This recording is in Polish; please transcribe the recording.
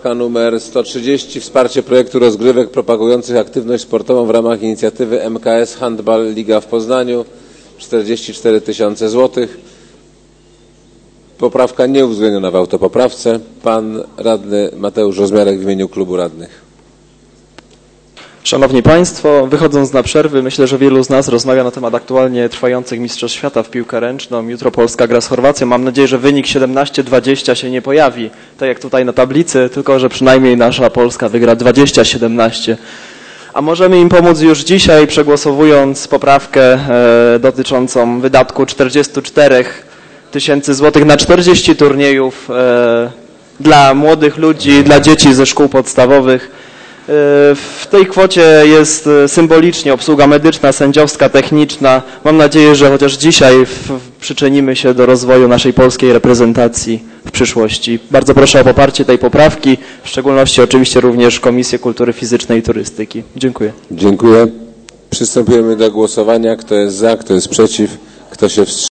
Poprawka numer 130. Wsparcie projektu rozgrywek propagujących aktywność sportową w ramach inicjatywy MKS Handball Liga w Poznaniu. 44 000 złotych. Poprawka nieuwzględniona w autopoprawce. Pan radny Mateusz Rozmiarek w imieniu klubu radnych. Szanowni Państwo, wychodząc na przerwy, myślę, że wielu z nas rozmawia na temat aktualnie trwających mistrzostw świata w piłkę ręczną. Jutro Polska gra z Chorwacją. Mam nadzieję, że wynik 17-20 się nie pojawi, tak jak tutaj na tablicy, tylko że przynajmniej nasza Polska wygra 20-17. A możemy im pomóc już dzisiaj, przegłosowując poprawkę dotyczącą wydatku 44 000 złotych na 40 turniejów dla młodych ludzi, dla dzieci ze szkół podstawowych. W tej kwocie jest symbolicznie obsługa medyczna, sędziowska, techniczna. Mam nadzieję, że chociaż dzisiaj przyczynimy się do rozwoju naszej polskiej reprezentacji w przyszłości. Bardzo proszę o poparcie tej poprawki, w szczególności oczywiście również Komisję Kultury Fizycznej i Turystyki. Dziękuję. Dziękuję. Przystępujemy do głosowania. Kto jest za, kto jest przeciw, kto się wstrzymał?